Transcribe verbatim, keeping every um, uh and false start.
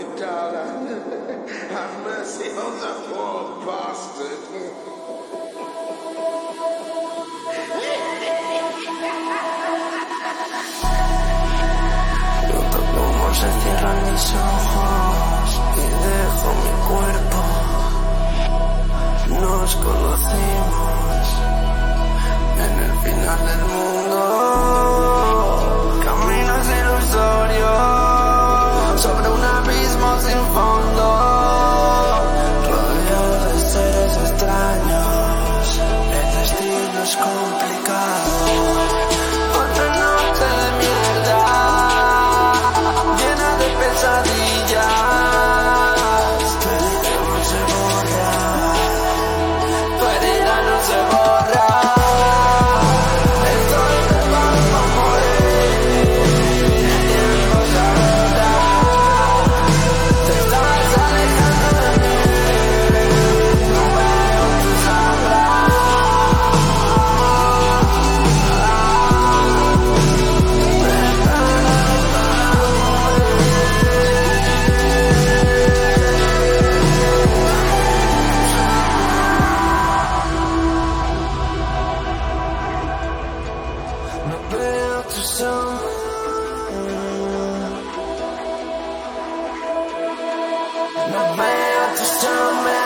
darling. Have mercy on the poor bastard. Noto cómo se cierran mis ojos y dejo mi cuerpo. Nos conocimos en el final del mundo. Caminos ilusorios sobre un abismo sin fondo, rodeado de seres extraños. El destino es complicado. Otra noche de mierda, llena de pesadillas. Tu herida no se borra, tu herida no se borra. Estoy preparado para morir. El tiempo se agota. Te estás alejando de mí. No veo tu sombra. No veo tu sombra. No veo tu sombra.